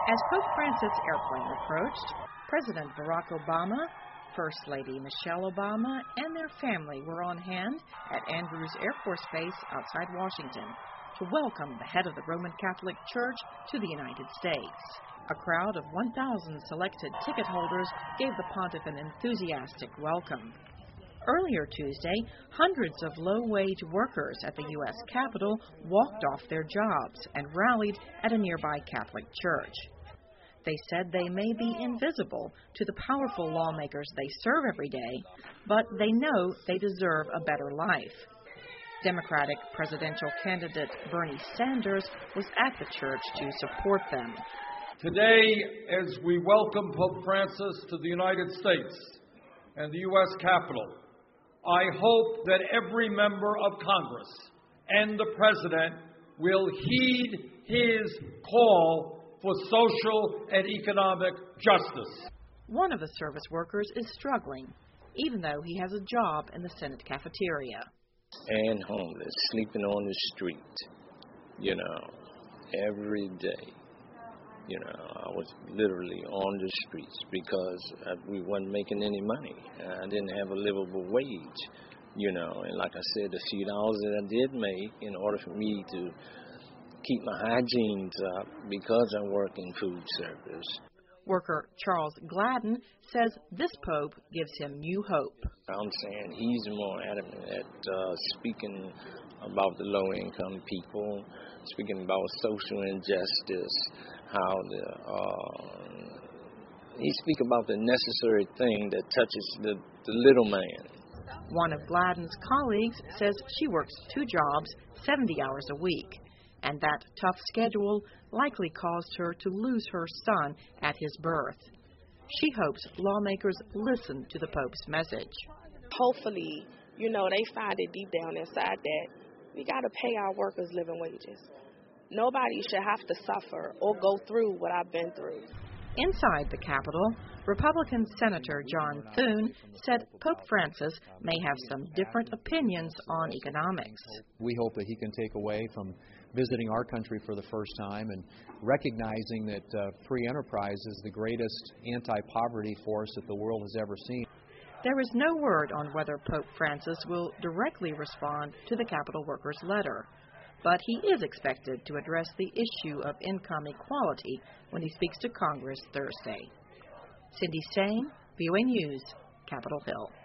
As Pope Francis' airplane approached, President Barack Obama, First Lady Michelle Obama, and their family were on hand at Andrews Air Force Base outside Washington to welcome the head of the Roman Catholic Church to the United States. A crowd of 1,000 selected ticket holders gave the pontiff an enthusiastic welcome. Earlier Tuesday, hundreds of low-wage workers at the U.S. Capitol walked off their jobs and rallied at a nearby Catholic church. They said they may be invisible to the powerful lawmakers they serve every day, but they know they deserve a better life. Democratic presidential candidate Bernie Sanders was at the church to support them. Today, as we welcome Pope Francis to the United States and the U.S. Capitol, I hope that every member of Congress and the President will heed his call for social and economic justice. One of the service workers is struggling, even though he has a job in the Senate cafeteria. And homeless, sleeping on the street, every day. I was literally on the streets because we wasn't making any money. I didn't have a livable wage, and like I said, the few dollars that I did make in order for me to keep my hygiene up because I work in food service. Worker Charles Gladden says this pope gives him new hope. I'm saying he's more adamant at speaking about the low-income people, speaking about social injustice, how he speaks about the necessary thing that touches the little man. One of Gladden's colleagues says she works 2 jobs, 70 hours a week, and that tough schedule likely caused her to lose her son at his birth. She hopes lawmakers listen to the Pope's message. Hopefully, they find it deep down inside that we got to pay our workers living wages. Nobody should have to suffer or go through what I've been through. Inside the Capitol, Republican Senator John Thune said Pope Francis may have some different opinions on economics. We hope that he can take away from visiting our country for the first time and recognizing that free enterprise is the greatest anti-poverty force that the world has ever seen. There is no word on whether Pope Francis will directly respond to the Capitol workers' letter, but he is expected to address the issue of income equality when he speaks to Congress Thursday. Cindy Stain, VOA News, Capitol Hill.